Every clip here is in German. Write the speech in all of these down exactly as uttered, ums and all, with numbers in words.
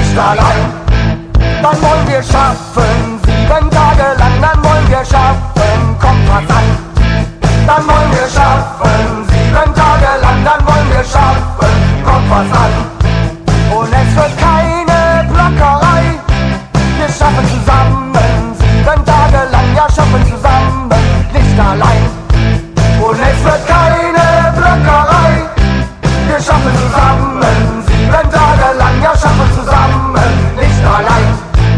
nicht allein. Dann wollen wir schaffen, sieben Tage lang, dann wollen wir schaffen, kommt was an. Dann wollen wir schaffen, sieben Tage lang, dann wollen wir schaffen, kommt was an. Und es wird keine Plackerei, wir schaffen zusammen, sieben Tage lang, ja schaffen zusammen, nicht allein. Und es wird keine Plackerei, wir schaffen zusammen, sieben Tage lang, ja schaffen zusammen, nicht allein.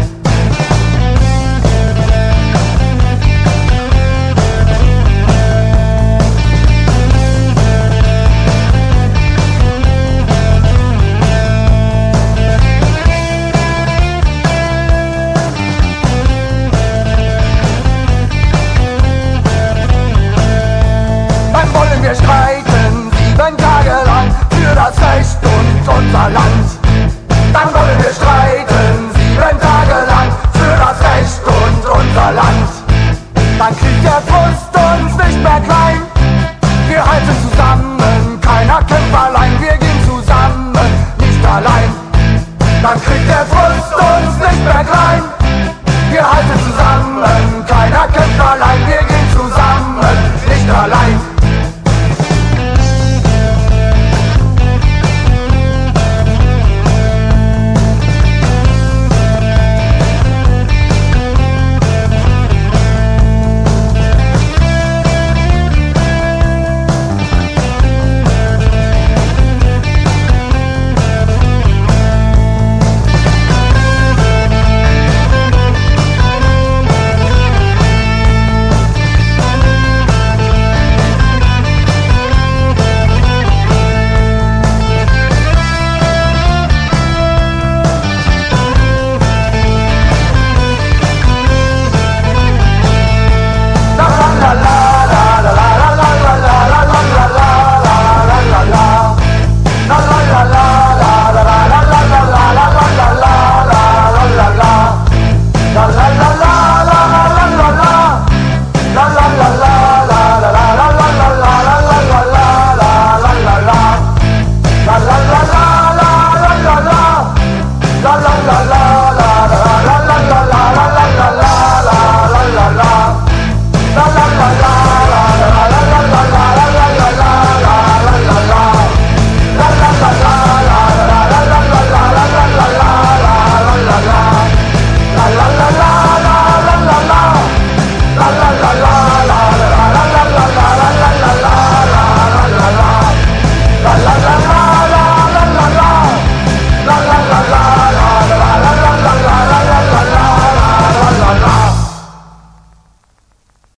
Wir streiten sieben Tage lang für das Recht und unser Land. Dann wollen wir streiten sieben Tage lang für das Recht und unser Land. Dann kriegt der Frust uns nicht mehr klein. Wir halten zusammen, keiner kämpft allein. Wir gehen zusammen, nicht allein. Dann kriegt der Frust uns nicht mehr